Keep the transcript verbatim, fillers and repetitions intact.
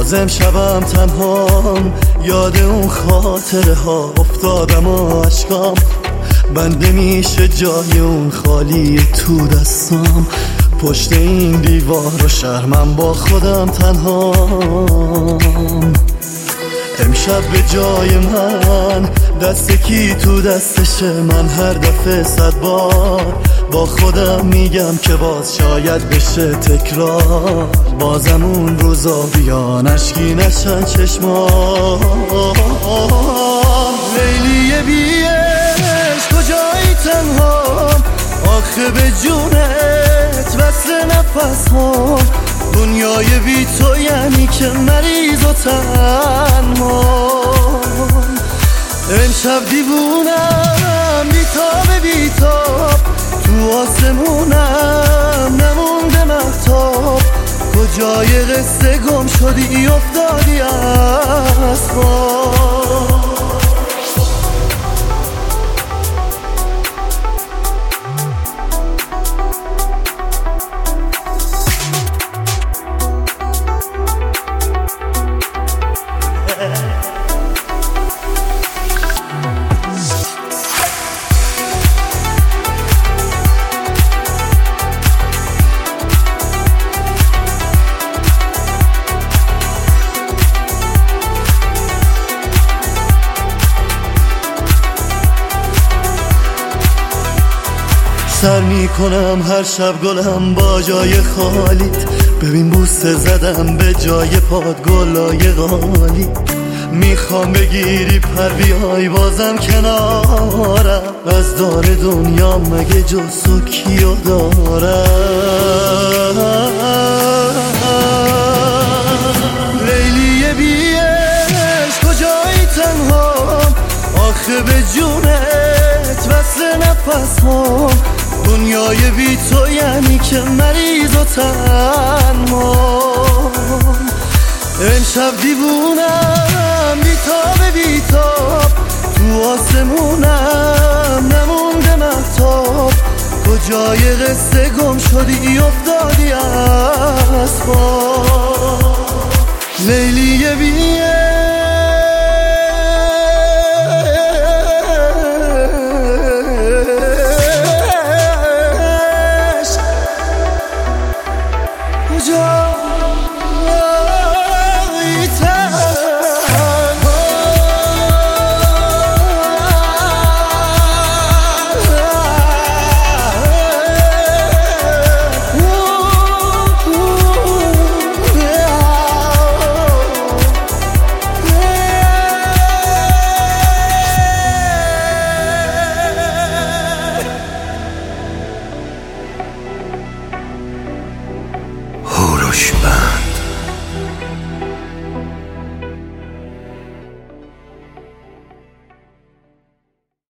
بازم شبم تنهام، یاد اون خاطره ها افتادم و عشقام بنده میشه جای اون خالی تو دستام. پشت این دیوار و شرمم با خودم تنهام. امشب به جای من دست کی تو دستشه، من هر دفعه صد بار با خودم میگم که باز شاید بشه تکرار. بازم اون روزا بیان اشکی نشن چشمان. لیلی بیش کجایی تنهام، آخه به جونت وصل نفس ها. دنیای بی تو یعنی که مریض و تنهام. امشب دیوونم بیتاب بیتاب، تو آسمونم نمونده مهتاب. کجای قصه گم شدی افتادی از خواب. سر میکنم هر شب گلم با جای خالیت. ببین بوسه زدم به جای پاد گلای غالی. میخوام بگیری پر بیای بازم کنارم، از دار دنیا مگه جز تو کیو دارم. لیلی بیش کجایی تنهام، آخه به جونت وصل نفس ها. دنیای بی تو یعنی که مریض و تنهام. امشب دیوونم بیتاب بیتاب، تو آسمونم نمونده مهتاب. کجای قصه گم شدی افتادی از خواب. لیلی بیه هوروش.